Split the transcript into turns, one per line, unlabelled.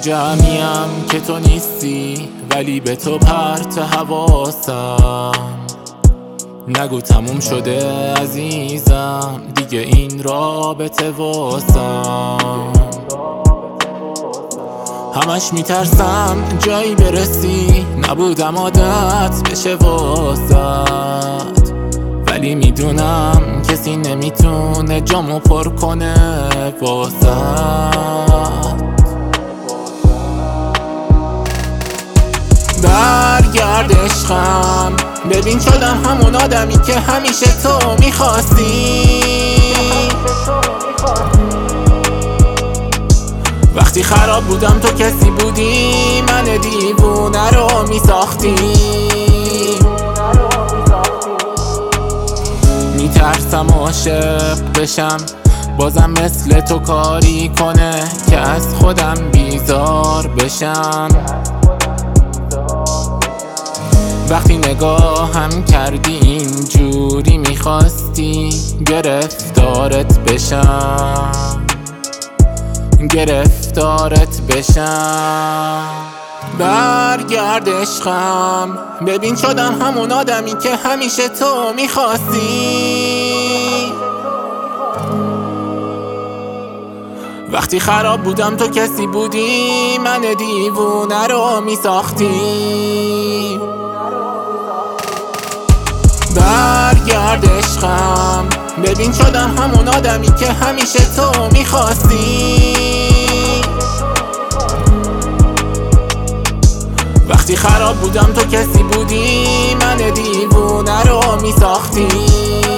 جمعیم که تو نیستی، ولی به تو پرت حواسم. نگو تموم شده عزیزم، دیگه این رابطه واسم. همش میترسم جایی برسی، نبودم عادت بشه واسط. ولی میدونم کسی نمیتونه جامو پر کنه واسط. برگرد عشقم، ببین شدم همون آدمی که همیشه تو میخواستی. وقتی خراب بودم تو کسی بودی، من دیوونه رو میساختی. میترسم عاشق بشم، بازم مثل تو کاری کنه که از خودم بیزار بشم. وقتی نگاهم کردی اینجوری میخواستی گرفتارت بشم. برگرد عشقم، ببین شدم همون آدمی که همیشه تو میخواستی. وقتی خراب بودم تو کسی بودی، من دیوونه رو میساختی. برگرد عشقم، ببین شدم همون آدمی که همیشه تو میخواستی. وقتی خراب بودم تو کسی بودی، من دیوونه رو میساختی.